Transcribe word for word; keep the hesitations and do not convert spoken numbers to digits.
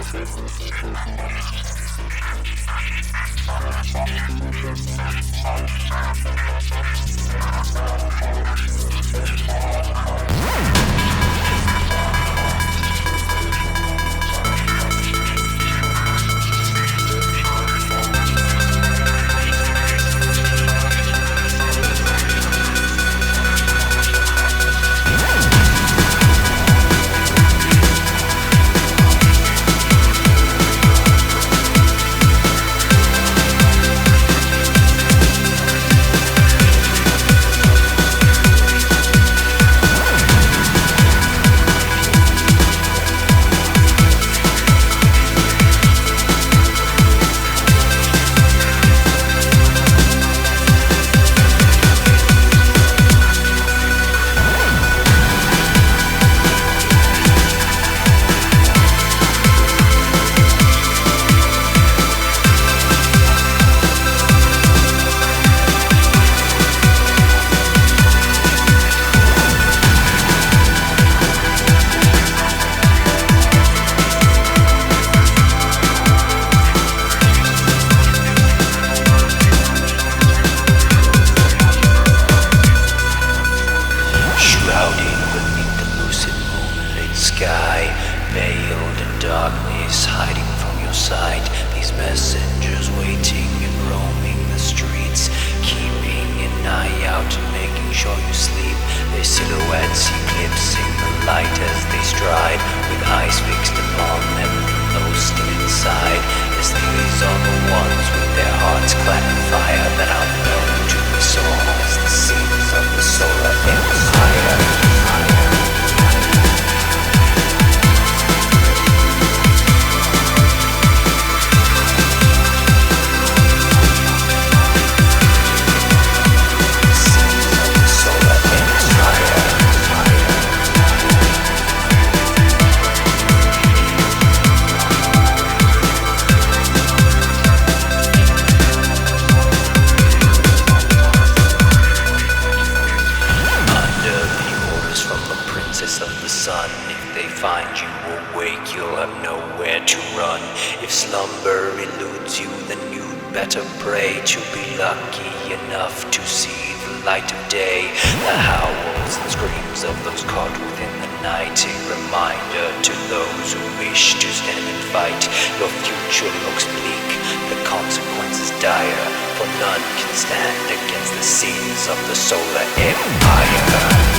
Sky, veiled in darkness, hiding from your sight. These messengers waiting and roaming the streets, keeping an eye out and making sure you sleep. Their silhouettes eclipsing the light as they stride, with eyes fixed upon them, boasting inside. As these are the ones with their hearts clapping fire, that are known to the soul as the seeds of the solar empire. Of the sun, if they find you awake, you'll have nowhere to run. If slumber eludes you, then you'd better pray to be lucky enough to see the light of day. The howls and screams of those caught within the night, a reminder to those who wish to stand and fight. Your future looks bleak, the consequences dire, for none can stand against the seeds of the solar empire.